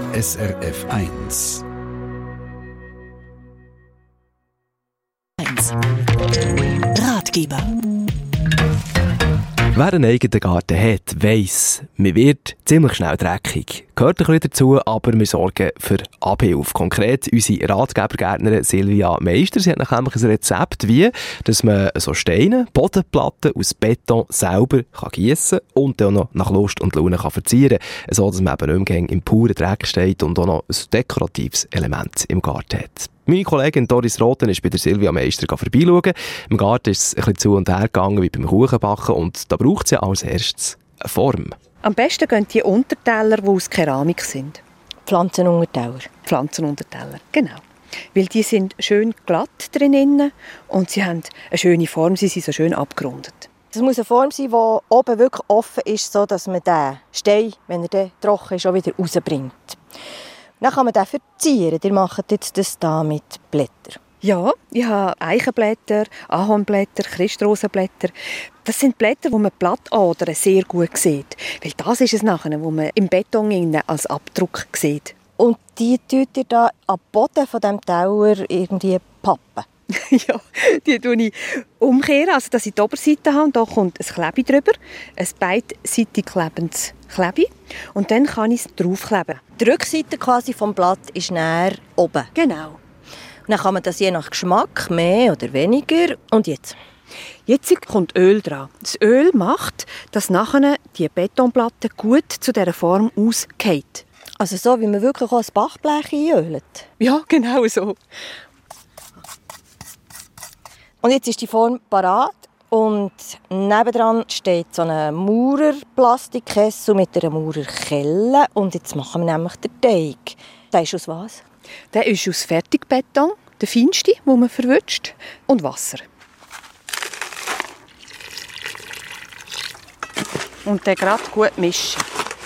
SRF 1. Ratgeber. Wer einen eigenen Garten hat, weiss, man wird ziemlich schnell dreckig. Gehört ein bisschen dazu, aber wir sorgen für Abhilfe. Konkret unsere Ratgebergärtnerin Silvia Meister. Sie hat nämlich ein Rezept, wie dass man so Steine, Bodenplatten aus Beton selber gießen und dann auch noch nach Lust und Laune verzieren kann, so dass man eben nicht mehr im puren Dreck steht und auch noch ein dekoratives Element im Garten hat. Meine Kollegin Doris Roten ist bei der Silvia Meister vorbeischauen. Im Garten ist es ein bisschen zu und her gegangen wie beim Kuchenbacken und da braucht es ja als erstes eine Form. Am besten gehen die Unterteller, die aus Keramik sind. Pflanzenunterteller. Pflanzenunterteller, genau. Weil die sind schön glatt drinnen und sie haben eine schöne Form, sie sind so schön abgerundet. Das muss eine Form sein, die oben wirklich offen ist, sodass man den Stein, wenn er dann trocken ist, auch wieder rausbringt. Dann kann man den verzieren. Ihr macht jetzt das hier mit Blättern. Ja, ich habe Eichenblätter, Ahornblätter, Christrosenblätter. Das sind Blätter, die man Blattadern sehr gut sieht. Weil das ist es nachher, wo man im Beton als Abdruck sieht. Und die tut ihr da am Boden von diesem Teller irgendwie pappen? Ja, die tue ich umkehren, also dass ich die Oberseite habe und da kommt ein Klebe drüber, ein beidseitig klebendes Klebe und dann kann ich es draufkleben. Die Rückseite quasi vom Blatt ist näher oben. Genau. Und dann kann man das je nach Geschmack mehr oder weniger. Und jetzt? Jetzt kommt Öl dran. Das Öl macht, dass nachher die Betonplatte gut zu dieser Form ausgeht. Also so, wie man wirklich auch ein Backblech einölt? Ja, genau so. Und jetzt ist die Form parat und nebendran steht so ein Maurerplastikkessel mit einer Maurerkelle. Und jetzt machen wir nämlich den Teig. Der ist aus was? Der ist aus Fertigbeton, der feinste, den man verwünscht, und Wasser. Und den gerade gut mischen.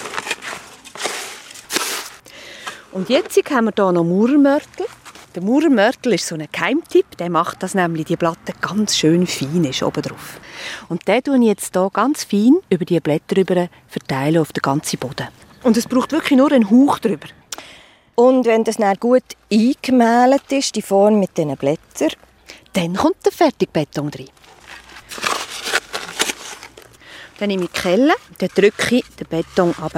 Und jetzt haben wir hier noch Maurermörtel. Der Maurermörtel ist so ein Geheimtipp, der macht, dass nämlich die Platte ganz schön fein ist oben drauf. Und den tue ich jetzt hier ganz fein über die Blätter rüber verteilen auf den ganzen Boden. Und es braucht wirklich nur einen Hauch drüber. Und wenn das dann gut eingemehlt ist, die Form mit diesen Blättern, dann kommt der Fertigbeton rein. Dann nehme ich die Kelle, dann drücke ich den Beton runter.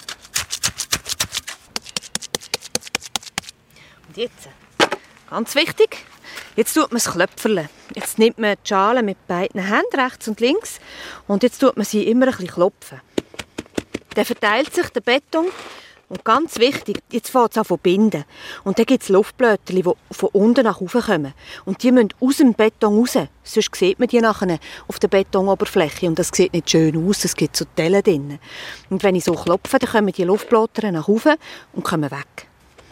Und jetzt, ganz wichtig, jetzt tut man das Klöpferle. Jetzt nimmt man die Schale mit beiden Händen, rechts und links, und jetzt tut man sie immer ein bisschen klopfen. Dann verteilt sich der Beton. Und ganz wichtig, jetzt fängt es an zu binden. Und dann gibt es Luftblätter, die von unten nach oben kommen. Und die müssen aus dem Beton raus. Sonst sieht man die nachher auf der Betonoberfläche. Und das sieht nicht schön aus, es gibt so Dellen drin. Und wenn ich so klopfe, dann kommen die Luftblätter nach oben und kommen weg.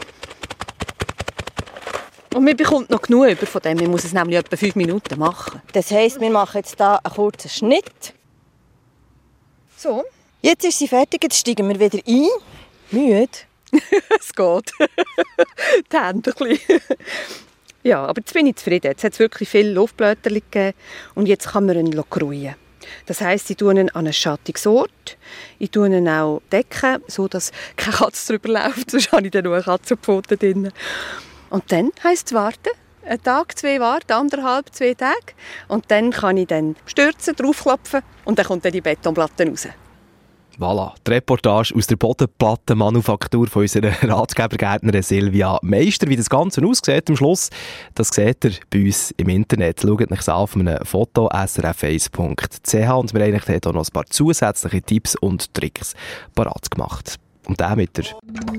Und man bekommt noch genug über von dem. Man muss es nämlich etwa 5 Minuten machen. Das heisst, wir machen jetzt hier einen kurzen Schnitt. So. Jetzt ist sie fertig, jetzt steigen wir wieder ein. Müde? Es geht. Die Hände ein bisschen. Ja, aber jetzt bin ich zufrieden. Jetzt hat es wirklich viele Luftblätter gegeben und jetzt kann man ihn kruien. Das heisst, ich tue ihn an einen schattigen Ort. Ich tue ihn auch decken, sodass keine Katze drüber läuft. Sonst habe ich dann nur eine Katzenpfote drin. Und dann heisst es warten. Einen Tag, 2 warten, 1,5, 2 Tage. Und dann kann ich dann stürzen, draufklopfen und dann kommt dann die Betonplatte raus. Voilà, die Reportage aus der Bodenplattenmanufaktur von unserer Ratgebergärtnerin Silvia Meister. Wie das Ganze aussieht am Schluss, das seht ihr bei uns im Internet. Schaut euch an auf einem Foto srf1.ch und wir haben euch auch noch ein paar zusätzliche Tipps und Tricks parat gemacht. Und der mit der...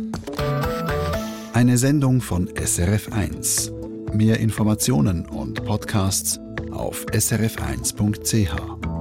Eine Sendung von SRF 1. Mehr Informationen und Podcasts auf srf1.ch.